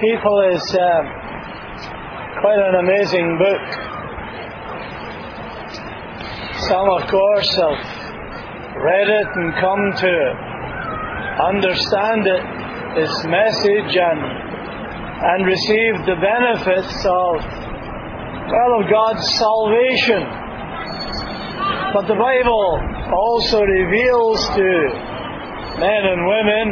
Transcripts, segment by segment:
People is quite an amazing book. Some, of course, have read it and come to understand it, its message, and received the benefits of God's salvation. But the Bible also reveals to men and women,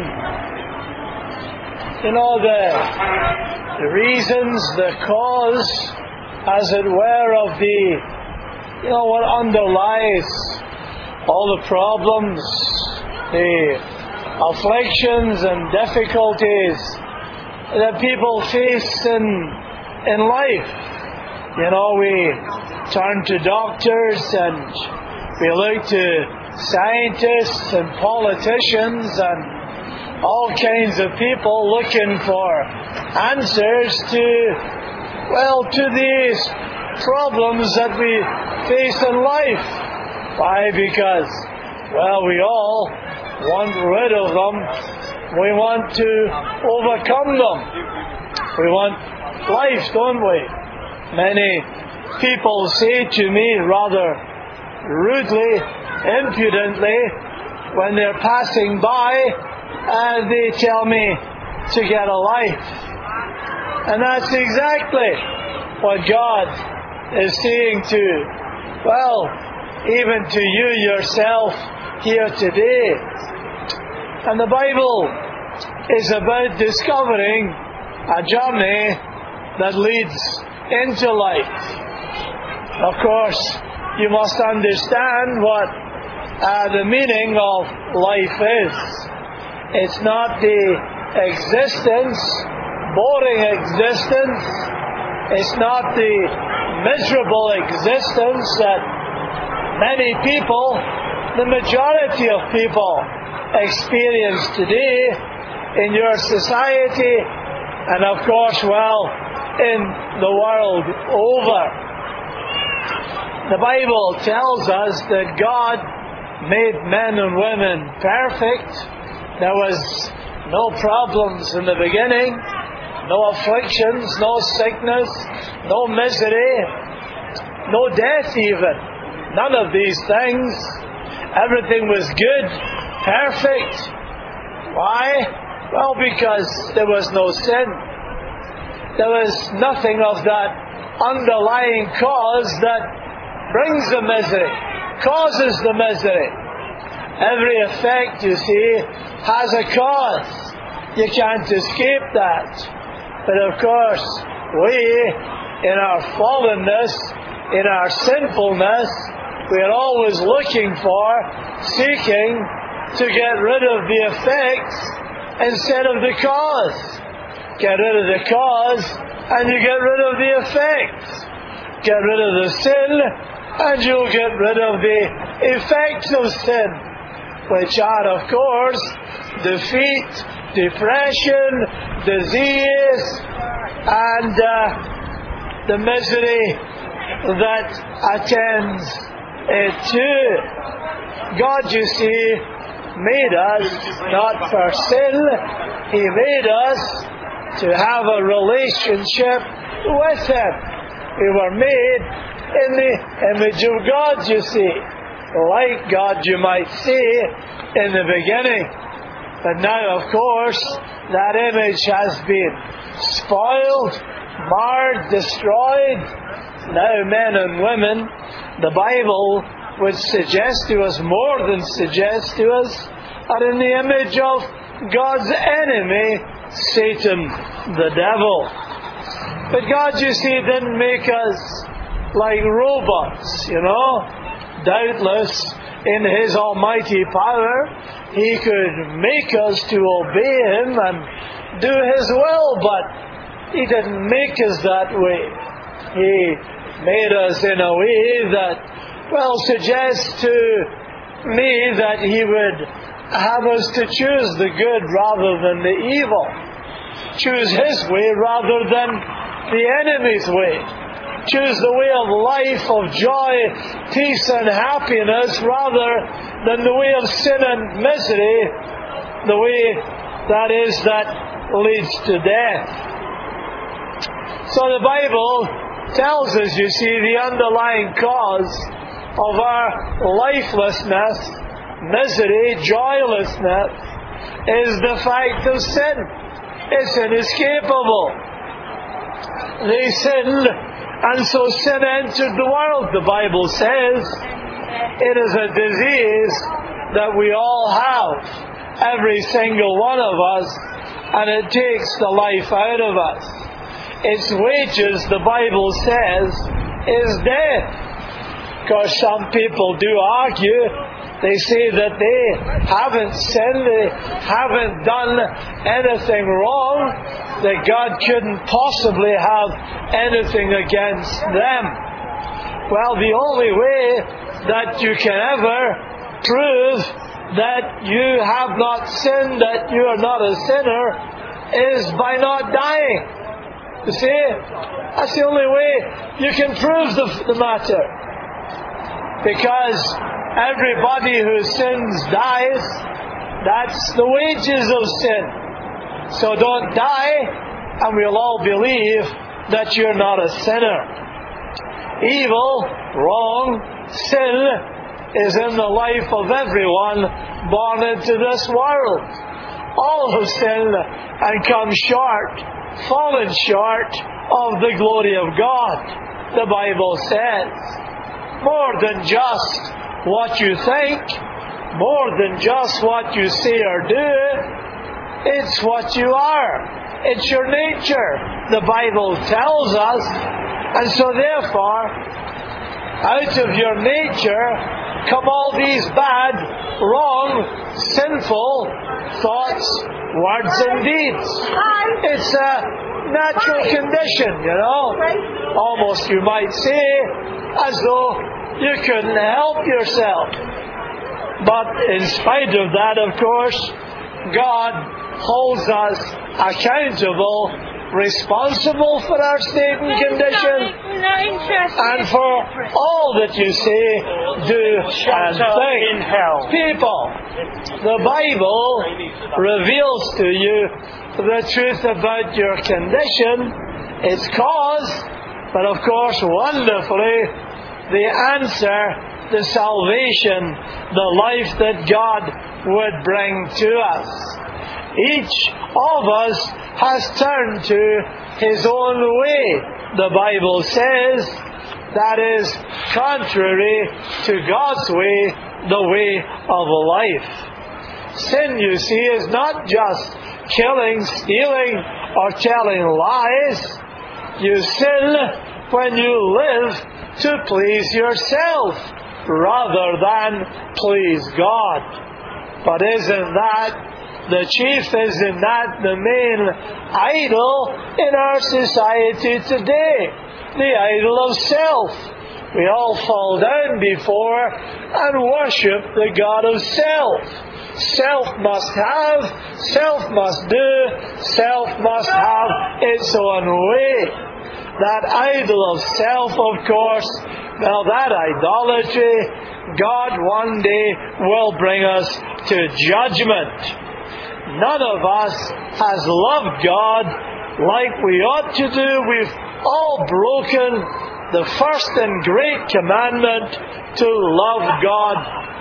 the reasons, the cause, as it were, of what underlies all the problems, the afflictions and difficulties that people face in life. We turn to doctors and we look to scientists and politicians and all kinds of people looking for answers to these problems that we face in life. Why? Because, we all want rid of them. We want to overcome them. We want life, don't we? Many people say to me rather rudely, impudently, when they're passing by, and they tell me to get a life. And that's exactly what God is saying to, even to you yourself here today. And the Bible is about discovering a journey that leads into life. Of course, you must understand what the meaning of life is. It's not the boring existence. It's not the miserable existence that many people, the majority of people, experience today in your society and, of course, in the world over. The Bible tells us that God made men and women perfect. There was no problems in the beginning, no afflictions, no sickness, no misery, no death even. None of these things. Everything was good, perfect. Why? Because there was no sin. There was nothing of that underlying cause that brings the misery, causes the misery. Every effect, you see, has a cause. You can't escape that. But of course, we, in our fallenness, in our sinfulness, we are always seeking to get rid of the effects instead of the cause. Get rid of the cause and you get rid of the effects. Get rid of the sin and you'll get rid of the effects of sin, which are, of course, defeat, depression, disease, and the misery that attends it too. God, you see, made us not for sin. He made us to have a relationship with Him. We were made in the image of God, you see. Like God, you might say, in the beginning. But now, of course, that image has been spoiled, marred, destroyed. Now, men and women, the Bible would suggest to us, more than suggest to us, are in the image of God's enemy, Satan, the devil. But God, you see, didn't make us like robots, Doubtless, in His almighty power, He could make us to obey Him and do His will, but He didn't make us that way. He made us in a way that, suggests to me that He would have us to choose the good rather than the evil. Choose His way rather than the enemy's way. Choose the way of life, of joy, peace and happiness, rather than the way of sin and misery, the way that leads to death. So the Bible tells us, you see, the underlying cause of our lifelessness, misery, joylessness, is the fact of sin. It's inescapable. They sinned, and so sin entered the world. The Bible says it is a disease that we all have, every single one of us, and it takes the life out of us. Its wages, the Bible says, is death. Because some people do argue. They say that they haven't sinned, they haven't done anything wrong, that God couldn't possibly have anything against them. Well, the only way that you can ever prove that you have not sinned, that you are not a sinner, is by not dying. You see? That's the only way you can prove the matter. Because everybody who sins dies. That's the wages of sin. So don't die, and we'll all believe that you're not a sinner. Evil, wrong, sin is in the life of everyone born into this world. All have sinned and come short, fallen short of the glory of God. The Bible says, more than just what you think, more than just what you say or do, it's what you are. It's your nature, the Bible tells us. And so therefore, out of your nature come all these bad, wrong, sinful thoughts, words and deeds. It's a natural condition, you know. Almost, you might say, as though you couldn't help yourself. But in spite of that, of course, God holds us accountable, responsible for our state and condition, and for all that you say, do, and think. People, the Bible reveals to you the truth about your condition, its cause, but of course, wonderfully, the answer, the salvation, the life that God would bring to us. Each of us has turned to his own way. The Bible says that is contrary to God's way, the way of life. Sin, you see, is not just killing, stealing, or telling lies. You sin when you live to please yourself rather than please God. But isn't that the chief, isn't that the main idol in our society today? The idol of self. We all fall down before and worship the God of self. Self must have, self must do, self must have its own way. That idol of self, of course, well, that idolatry, God one day will bring us to judgment. None of us has loved God like we ought to do. We've all broken the first and great commandment to love God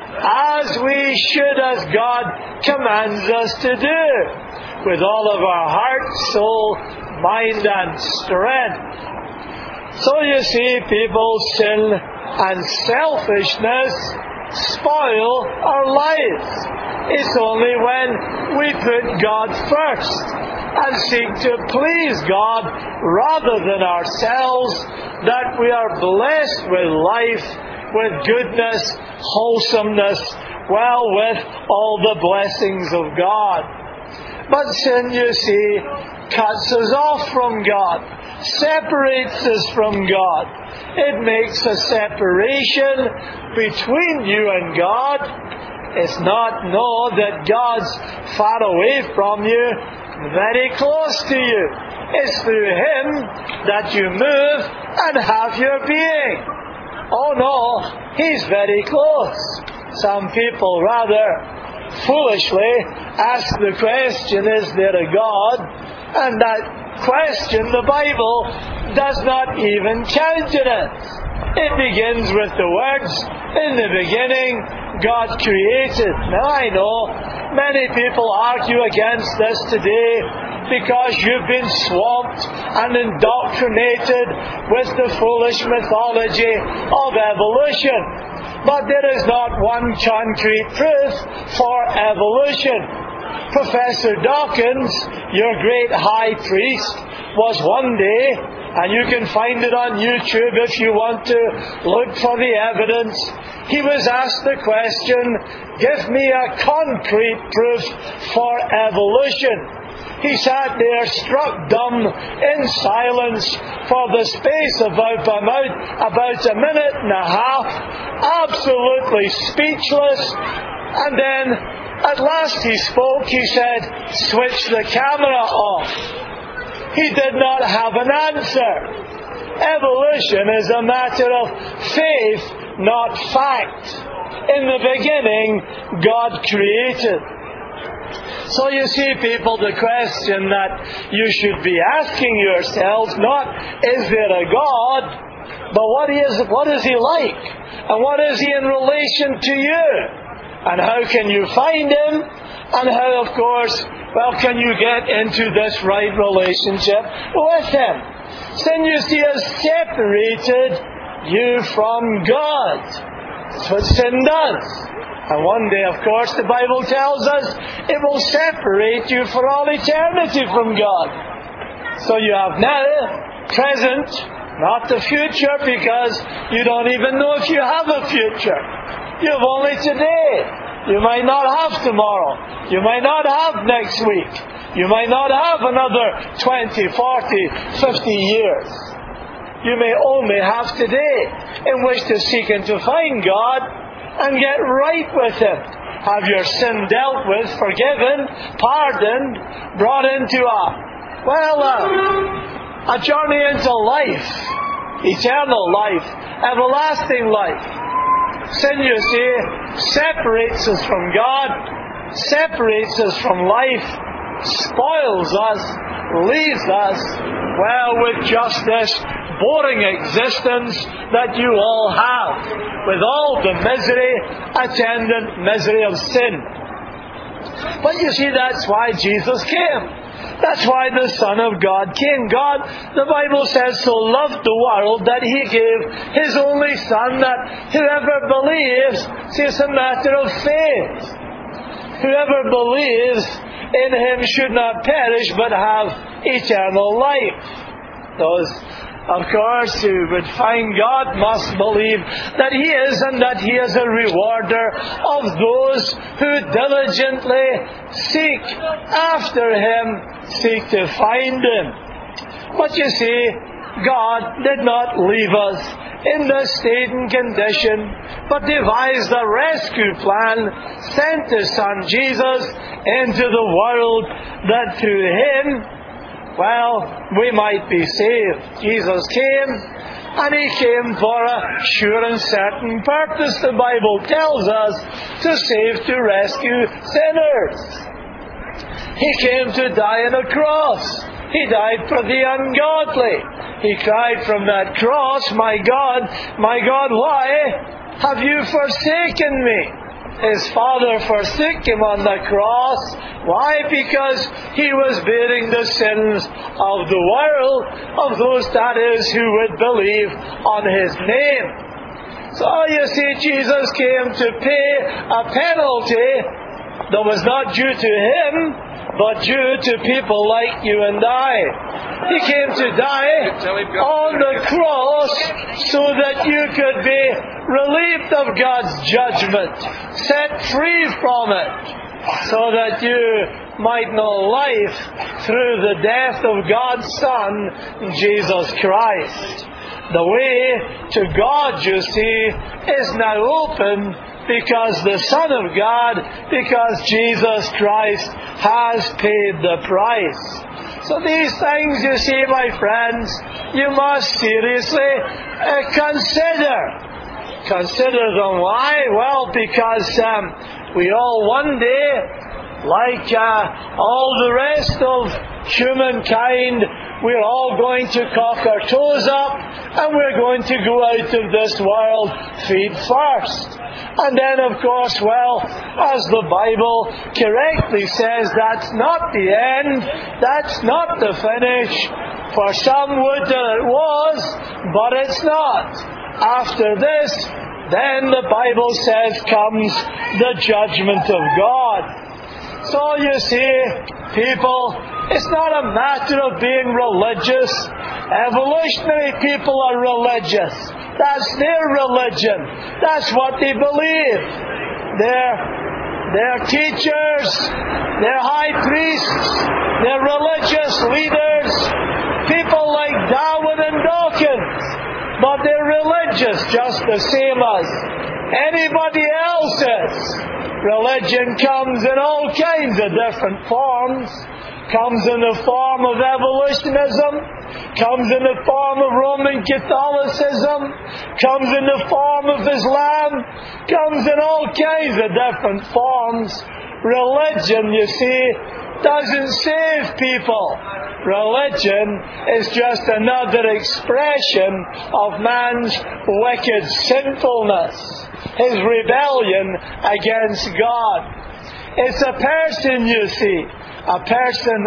as we should, as God commands us to do, with all of our heart, soul, mind and strength. So you see, people, sin and selfishness spoil our lives. It's only when we put God first and seek to please God rather than ourselves that we are blessed with life, with goodness, wholesomeness, well, with all the blessings of God. But sin, you see, cuts us off from God, separates us from God. It makes a separation between you and God. It's not know that God's far away from you, very close to you. It's through Him that you move and have your being. Oh no, He's very close. Some people rather foolishly ask the question, is there a God? And that question the Bible does not even countenance. It begins with the words, "In the beginning, God created." Now I know many people argue against this today because you've been swamped and indoctrinated with the foolish mythology of evolution. But there is not one concrete proof for evolution. Professor Dawkins, your great high priest, was one day, and you can find it on YouTube if you want to look for the evidence, he was asked the question, "Give me a concrete proof for evolution." He sat there struck dumb in silence for the space of about a minute and a half, absolutely speechless. And then at last he spoke. He said, "Switch the camera off." He did not have an answer. Evolution is a matter of faith, not fact. In the beginning, God created. So you see, people, the question that you should be asking yourselves, not is there a God, but what is He like? And what is He in relation to you? And how can you find Him? And how, of course, can you get into this right relationship with Him? Sin, you see, has separated you from God. That's what sin does. And one day, of course, the Bible tells us it will separate you for all eternity from God. So you have now, present, not the future, because you don't even know if you have a future. You have only today. You might not have tomorrow. You might not have next week. You might not have another 20, 40, 50 years. You may only have today in which to seek and to find God and get right with Him. Have your sin dealt with, forgiven, pardoned, brought into a journey into life, eternal life, everlasting life. Sin, you see, separates us from God, separates us from life, spoils us, leaves us, with just this boring existence that you all have, with all the misery, attendant misery of sin. But you see, that's why Jesus came. That's why the Son of God came. God, the Bible says, so loved the world that He gave His only Son, that whoever believes, see, it's a matter of faith. Whoever believes in Him should not perish but have eternal life. Those, of course, who would find God must believe that He is, and that He is a rewarder of those who diligently seek after Him, seek to find Him. But you see, God did not leave us in this state and condition, but devised a rescue plan, sent His Son Jesus into the world, that through Him, we might be saved. Jesus came, and He came for a sure and certain purpose. The Bible tells us to save, to rescue sinners. He came to die on a cross. He died for the ungodly. He cried from that cross, my God, why have you forsaken me?" His Father forsook Him on the cross. Why? Because He was bearing the sins of the world, of those, that is, who would believe on His name. So you see, Jesus came to pay a penalty that was not due to Him, but due to people like you and I. He came to die on the cross so that you could be relieved of God's judgment, set free from it, so that you might know life through the death of God's Son, Jesus Christ. The way to God, you see, is now open because the Son of God, because Jesus Christ has paid the price. So these things, you see, my friends, you must seriously consider. Consider them. Why? Well, because we all one day, like all the rest of humankind, we're all going to cock our toes up, and we're going to go out of this world feet first. And then, of course, well, as the Bible correctly says, that's not the end, that's not the finish. For some would that it was, but it's not. After this, then the Bible says comes the judgment of God. So you see, people, it's not a matter of being religious. Evolutionary people are religious. That's their religion. That's what they believe. Their teachers, their high priests, their religious leaders, people like Darwin and Dawkins. But they're religious just the same as anybody else is. Religion comes in all kinds of different forms. Comes in the form of evolutionism, comes in the form of Roman Catholicism, comes in the form of Islam, comes in all kinds of different forms. Religion, you see, doesn't save people. Religion is just another expression of man's wicked sinfulness, his rebellion against God. It's a person, you see. A person,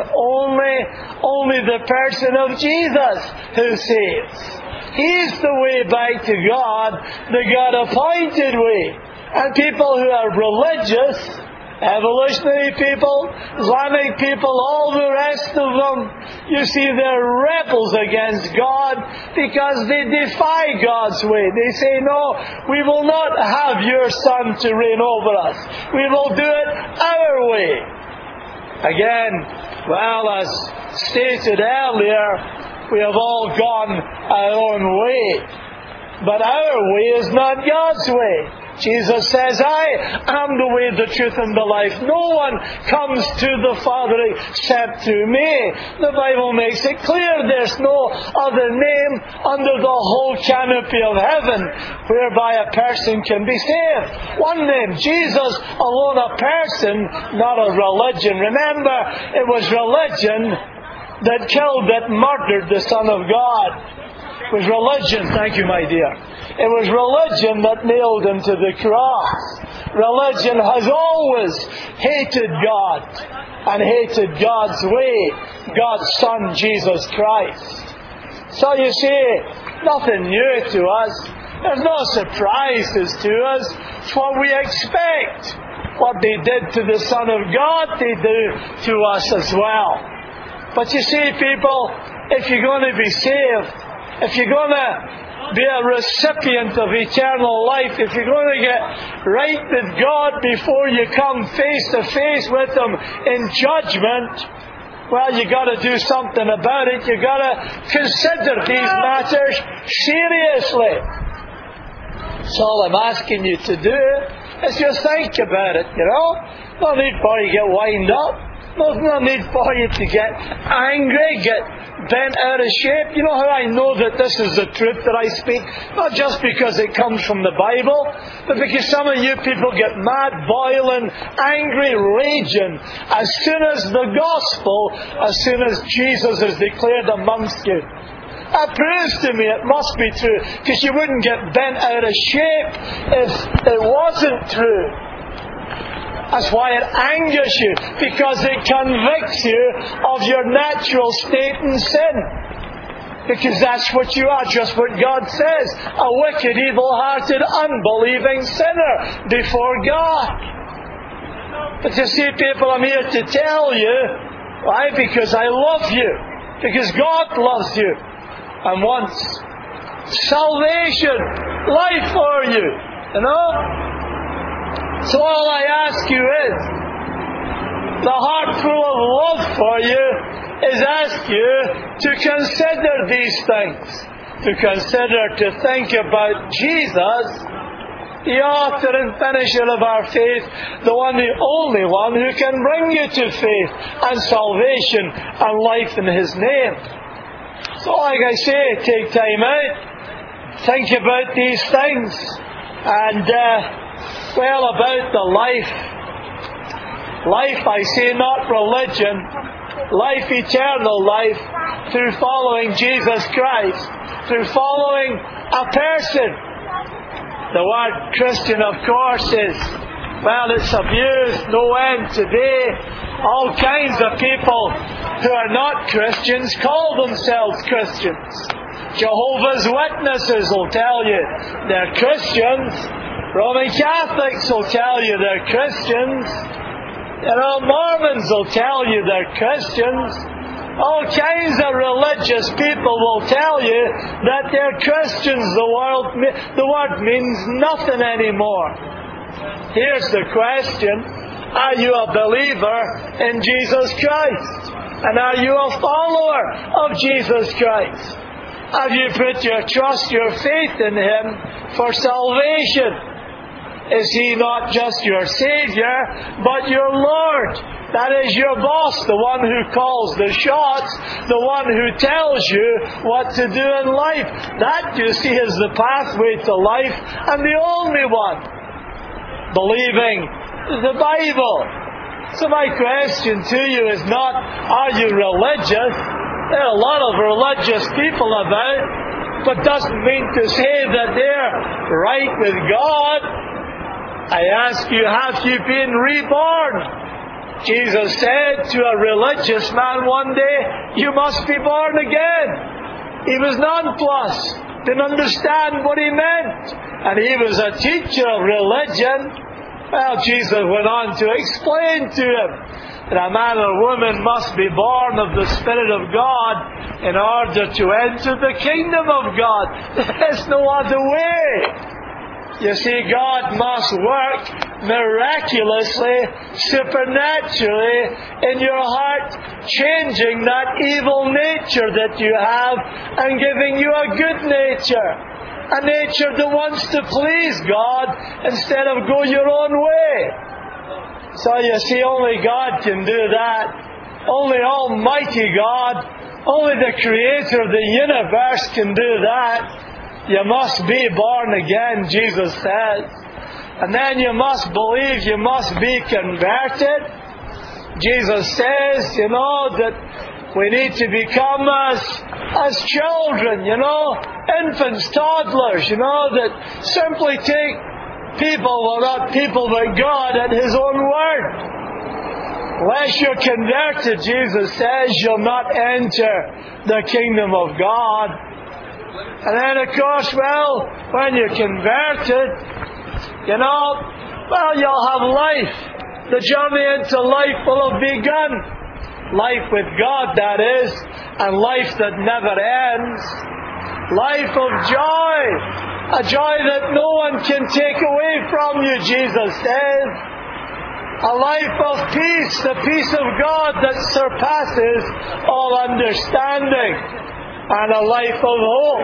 only the person of Jesus who saves. He's the way back to God, the God-appointed way. And people who are religious, evolutionary people, Islamic people, all the rest of them, you see, they're rebels against God because they defy God's way. They say, no, we will not have your Son to reign over us. We will do it our way. Again, well, as stated earlier, we have all gone our own way. But our way is not God's way. Jesus says, I am the way, the truth, and the life. No one comes to the Father except through me. The Bible makes it clear there's no other name under the whole canopy of heaven whereby a person can be saved. One name, Jesus alone, a person, not a religion. Remember, it was religion that killed, that murdered the Son of God. It was religion, thank you, my dear. It was religion that nailed him to the cross. Religion has always hated God and hated God's way, God's Son, Jesus Christ. So you see, nothing new to us. There's no surprises to us. It's what we expect. What they did to the Son of God, they do to us as well. But you see, people, if you're going to be saved, if you're going to be a recipient of eternal life, if you're going to get right with God before you come face to face with Him in judgment, well, you've got to do something about it. You've got to consider these matters seriously. So all I'm asking you to do is just think about it, you know. No need for you to get wind up. No need for you to get angry, get bent out of shape. You know how I know that this is the truth that I speak? Not just because it comes from the Bible, but because some of you people get mad, boiling, angry, raging as soon as the gospel, as soon as Jesus is declared amongst you. That proves to me it must be true, because you wouldn't get bent out of shape if it wasn't true. That's why it angers you, because it convicts you of your natural state in sin. Because that's what you are, just what God says. A wicked, evil-hearted, unbelieving sinner before God. But you see, people, I'm here to tell you, why? Because I love you. Because God loves you and wants salvation, life for you. You know? So all I ask you is, the heart full of love for you is ask you to consider these things. To consider, to think about Jesus, the author and finisher of our faith, the one, the only one who can bring you to faith and salvation and life in His name. So like I say, take time out, think about these things, and well, about the life. Life, I say, not religion. Life, eternal life. through following Jesus Christ, through following a person. The word Christian, of course, it's abused no end today. All kinds of people who are not Christians call themselves Christians. Jehovah's Witnesses will tell you they're Christians. Roman Catholics will tell you they're Christians. Mormons will tell you they're Christians. All kinds of religious people will tell you that they're Christians. The word means nothing anymore. Here's the question: are you a believer in Jesus Christ? And are you a follower of Jesus Christ? Have you put your trust, your faith in Him for salvation? Is He not just your Savior, but your Lord? That is your boss, the one who calls the shots, the one who tells you what to do in life. That, you see, is the pathway to life, and the only one. Believing the Bible. So my question to you is not, are you religious? There are a lot of religious people about, but doesn't mean to say that they're right with God. I ask you, have you been reborn? Jesus said to a religious man one day, you must be born again. He was nonplussed, didn't understand what he meant. And he was a teacher of religion. Well, Jesus went on to explain to him that a man or woman must be born of the Spirit of God in order to enter the kingdom of God. There's no other way. You see, God must work miraculously, supernaturally in your heart, changing that evil nature that you have and giving you a good nature. A nature that wants to please God instead of go your own way. So you see, only God can do that. Only Almighty God, only the Creator of the universe can do that. You must be born again, Jesus says. And then you must believe, you must be converted. Jesus says, that we need to become as children, infants, toddlers, that simply take not people, but God at His own word. Unless you're converted, Jesus says, you'll not enter the kingdom of God. And then, of course, when you're converted, you'll have life. The journey into life will have begun. Life with God, that is, and life that never ends. Life of joy. A joy that no one can take away from you, Jesus says. A life of peace, the peace of God that surpasses all understanding. And a life of hope.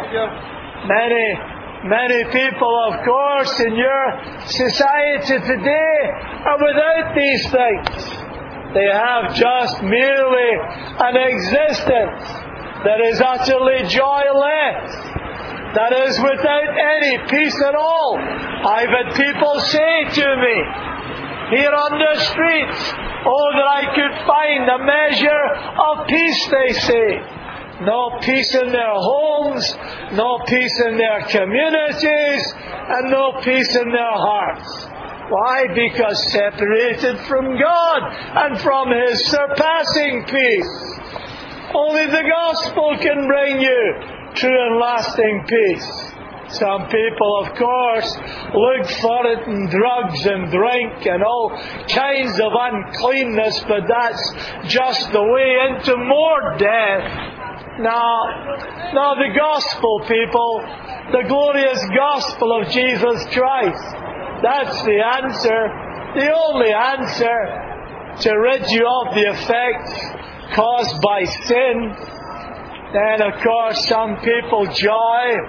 Many people, of course, in your society today are without these things. They have just merely an existence that is utterly joyless, that is without any peace at all. I've had people say to me here on the streets, that I could find a measure of peace, they say. No peace in their homes, no peace in their communities, and no peace in their hearts. Why? Because separated from God and from His surpassing peace. Only the gospel can bring you true and lasting peace. Some people, of course, look for it in drugs and drink and all kinds of uncleanness, but that's just the way into more death. Now, the gospel, people, the glorious gospel of Jesus Christ, that's the answer, the only answer to rid you of the effects caused by sin. Then, of course, some people joy.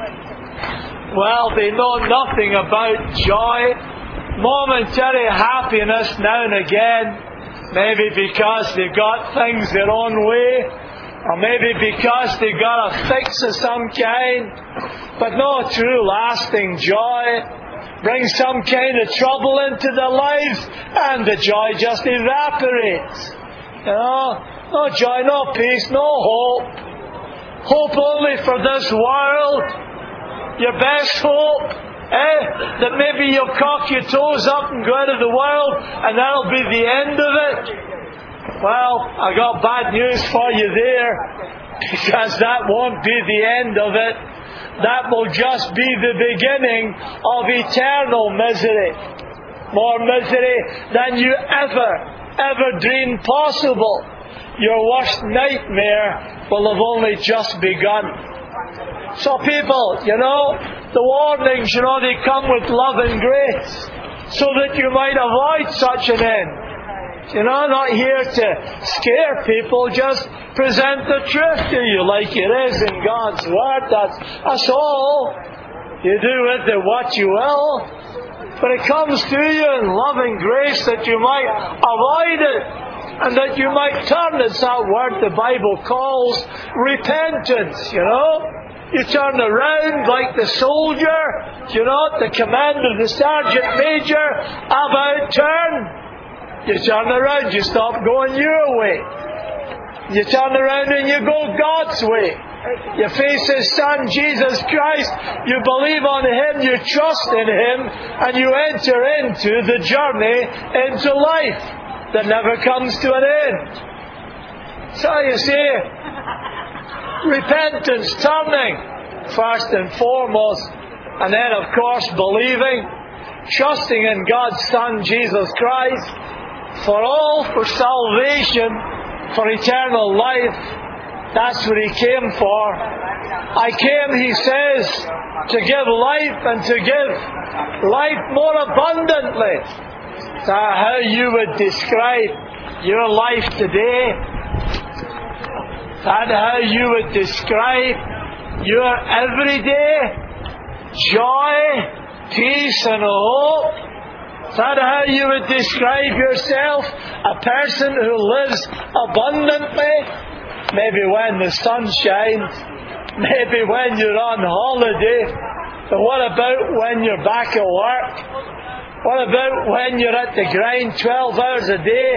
They know nothing about joy. Momentary happiness now and again, maybe because they've got things their own way, or maybe because they got a fix of some kind, but no true lasting joy. Bring some kind of trouble into their lives, and the joy just evaporates. No joy, no peace, no hope. Hope only for this world? Your best hope? That maybe you'll cock your toes up and go out of the world and that'll be the end of it? Well, I got bad news for you there, because that won't be the end of it. That will just be the beginning of eternal misery. More misery than you ever dreamed possible. Your worst nightmare will have only just begun. So people, the warnings, they come with love and grace, so that you might avoid such an end. Not here to scare people, just present the truth to you like it is in God's Word. That's all. You do with it what you will. But it comes to you in love and grace that you might avoid it, and that you might turn. It's that word the Bible calls repentance, You turn around like the soldier, at the command of the sergeant major, about turn. You turn around, you stop going your way. You turn around and you go God's way. You face His Son, Jesus Christ. You believe on Him, you trust in Him, and you enter into the journey into life that never comes to an end. So you see, repentance, turning, first and foremost, and then of course believing, trusting in God's Son, Jesus Christ, for salvation, for eternal life. That's what He came for. I came, He says, to give life, and to give life more abundantly. Is that how you would describe your life today? Is that how you would describe your everyday joy, peace and hope? Is that how you would describe yourself? A person who lives abundantly? Maybe when the sun shines, maybe when you're on holiday, but what about when you're back at work? What about when you're at the grind 12 hours a day,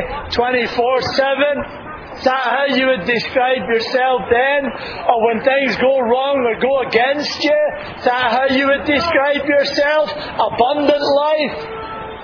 24/7? Is that how you would describe yourself then? Or when things go wrong or go against you? Is that how you would describe yourself? Abundant life?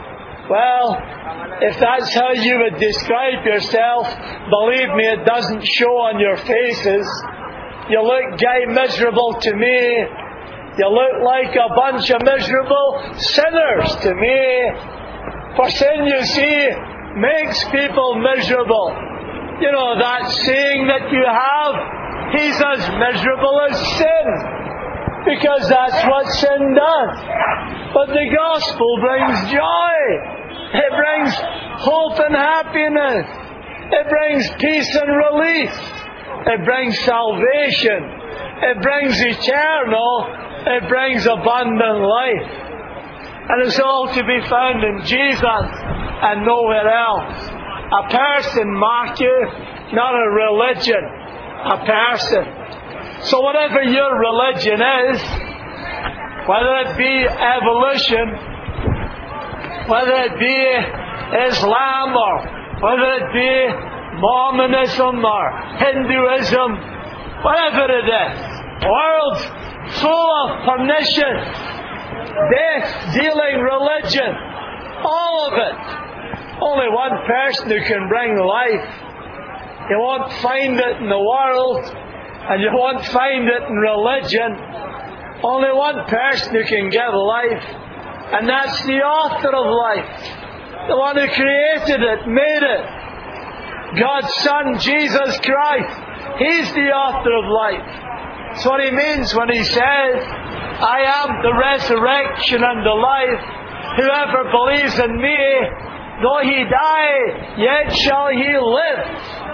Well, if that's how you would describe yourself, believe me, it doesn't show on your faces. You look gay miserable to me. You look like a bunch of miserable sinners to me. For sin, you see, makes people miserable. That saying that you have, he's as miserable as sin, because that's what sin does. But the gospel brings joy. It brings hope and happiness. It brings peace and relief. It brings salvation. It brings eternal. It brings abundant life. And it's all to be found in Jesus and nowhere else. A person, mark you, not a religion. A person. So whatever your religion is, whether it be evolution, whether it be Islam, or whether it be Mormonism or Hinduism, whatever it is, world's full of pernicious, death-dealing religion, all of it. Only one person who can bring life. You won't find it in the world, and you won't find it in religion. Only one person who can give life, and that's the author of life, the one who created it, made it, God's Son, Jesus Christ. He's the author of life. That's what He means when He says, I am the resurrection and the life. Whoever believes in me, though he die, yet shall he live.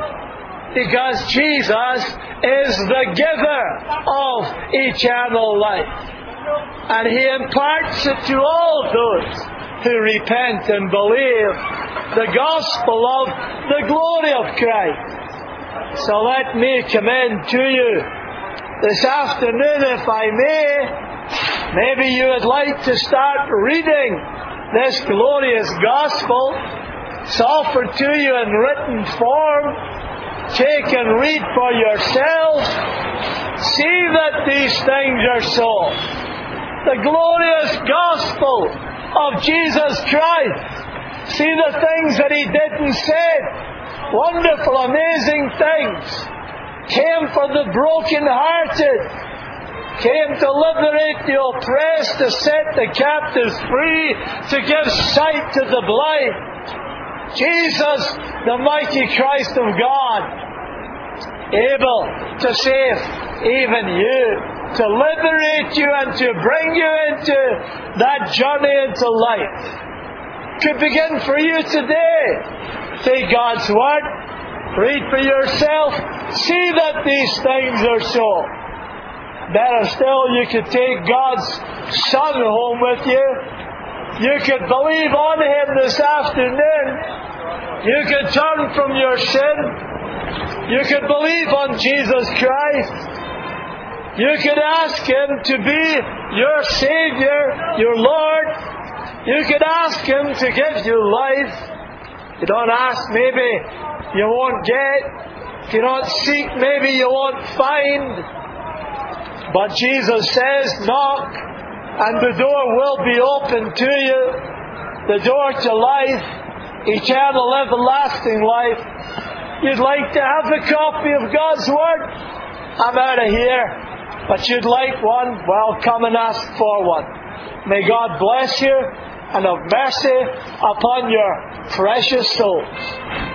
Because Jesus is the giver of eternal life. And He imparts it to all those who repent and believe the gospel of the glory of Christ. So let me commend to you this afternoon, if I may, maybe you would like to start reading this glorious gospel. It's offered to you in written form. Take and read for yourself. See that these things are so. The glorious gospel of Jesus Christ. See the things that He did and said. Wonderful, amazing things. Came for the broken-hearted. Came to liberate the oppressed, to set the captives free, to give sight to the blind. Jesus, the mighty Christ of God, able to save even you, to liberate you and to bring you into that journey into life. Could begin for you today. Take God's Word, read for yourself, see that these things are so. Better still, you could take God's Son home with you. You could believe on Him this afternoon. You could turn from your sin. You could believe on Jesus Christ. You could ask Him to be your Savior, your Lord. You could ask Him to give you life. You don't ask, maybe you won't get. If you don't seek, maybe you won't find. But Jesus says, knock, and the door will be open to you. The door to life, eternal, everlasting life. You'd like to have a copy of God's Word? I'm out of here. But you'd like one? Well, come and ask for one. May God bless you and have mercy upon your precious souls.